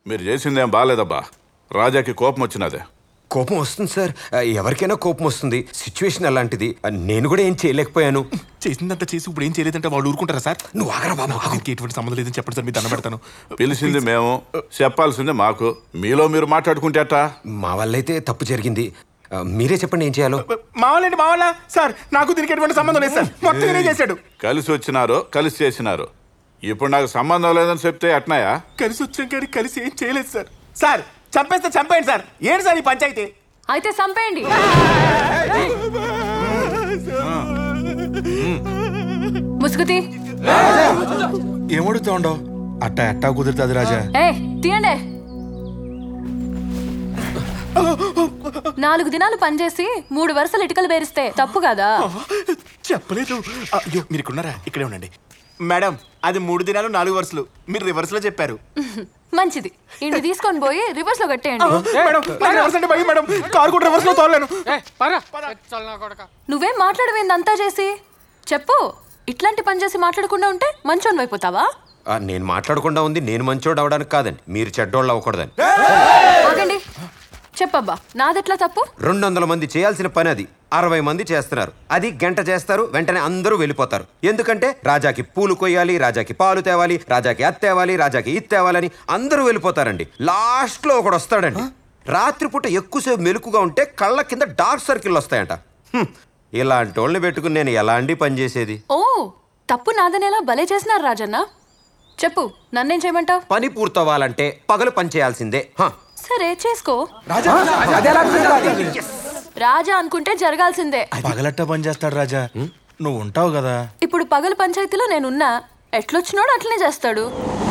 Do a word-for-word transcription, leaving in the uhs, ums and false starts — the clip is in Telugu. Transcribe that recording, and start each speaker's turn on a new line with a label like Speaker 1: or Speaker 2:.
Speaker 1: మీరు చేసిందేం బాగాలేదబ్బా. రాజాకి కోపం వచ్చినదే.
Speaker 2: కోపం వస్తుంది సార్, ఎవరికైనా కోపం వస్తుంది. సిచ్యువేషన్ అలాంటిది. నేను కూడా ఏం చేయలేకపోయాను.
Speaker 3: చేసిందంతా చేసి ఇప్పుడు ఏం చేయలేదంటే వాళ్ళు ఊరుకుంటారా సార్?
Speaker 2: నువ్వు ఆగరా బాబు.
Speaker 3: దీనికి ఎటువంటి సంబంధం లేదని చెప్పండి సార్, మీ దండ పెడతాను.
Speaker 1: పిలిచింది మేము, చెప్పాల్సింది మాకు. మీలో మీరు మాట్లాడుకుంటే అట్టా?
Speaker 2: మా వల్లైతే తప్పు జరిగింది, మీరే చెప్పండి ఏం చేయాలో.
Speaker 3: మా వాళ్ళండి మా వాళ్ళ సార్, నాకు దీనికి ఎటువంటి సంబంధం లేదు సార్, మొత్తం నేనే చేశాడు.
Speaker 1: కలిసి వచ్చినారు, కలిసి చేసినారు. ఇప్పుడు నాకు సంబంధం లేదని చెప్తే ఎట్నాయా?
Speaker 3: కలిసి వచ్చాం కానీ కలిసి ఏం చేయలేదు సార్. సార్ చంపేస్తే చంపేయండి సార్, ఏంటి సార్ ఈ పంచాయతీ?
Speaker 4: అయితే చంపేయండి. ముసుగుతి
Speaker 5: ఏమడుగుతా ఉండవు? అట్టా ఎట్టా కుదురుతుంది రాజా.
Speaker 4: ఏ తీయండి. నాలుగు దినాలు పనిచేసి మూడు వరుసలు ఇటుకలు పేరిస్తే తప్పు కదా?
Speaker 3: చెప్పలేదు. అయ్యో మీరు ఇక్కడున్నారా? ఇక్కడే ఉండండి. మేడం అది మూడు దినాలు నాలుగు వరుసలు, మీరు రివర్స్ లో చెప్పారు.
Speaker 4: మంచిది, ఇంటి తీసుకొని పోయి రివర్స్ లో కట్టేయండి.
Speaker 3: మేడం నాకు రివర్స్ అంటే భయం మేడం, కారు కూడా రివర్స్ లో తోలలేను.
Speaker 4: నువ్వేం మాట్లాడవేంది అంతా చేసి? చెప్పు, ఇట్లాంటి పని చేసి మాట్లాడకుండా ఉంటే మంచోన్ అయిపోతావా?
Speaker 2: నేను మాట్లాడకుండా ఉంది నేను మంచోడు అవడానికి కాదండి, మీరు చెడ్డోళ్ళు అవ్వకూడదని.
Speaker 4: ఆగండి, చెప్పబ్బా, నాదెట్లా తప్పు?
Speaker 2: రెండు వందల మంది చేయాల్సిన పని అది అరవై మంది చేస్తున్నారు. అది గంట చేస్తారు, వెంటనే అందరూ వెళ్ళిపోతారు. ఎందుకంటే రాజాకి పూలు కొయ్యాలి, రాజాకి పాలు తేవాలి, రాజాకి అది తేవాలి, రాజాకి ఇది తేవాలని అందరూ వెళ్ళిపోతారండి. లాస్ట్ లో ఒకడు వస్తాడండి. రాత్రిపూట ఎక్కువసేపు మెలుకుగా ఉంటే కళ్ళ కింద డార్క్ సర్కిల్ వస్తాయంట. ఇలాంటి వాళ్ళని పెట్టుకుని నేను ఎలాంటి పని చేసేది?
Speaker 4: ఓ, తప్పు నాదనేలా భలే చేసినారు రాజన్న. చెప్పు, నన్నేం చేయమంటావు?
Speaker 2: పని పూర్తవ్వాలంటే పగలు పని చేయాల్సిందే.
Speaker 4: సరే చేసుకో. రాజా అనుకుంటే జరగాల్సిందే.
Speaker 5: పగలట్ట పని చేస్తాడు రాజా, నువ్వు ఉంటావు కదా.
Speaker 4: ఇప్పుడు పగలు పంచాయతీలో నేనున్నా, ఎట్లొచ్చినోడు అట్లనే చేస్తాడు.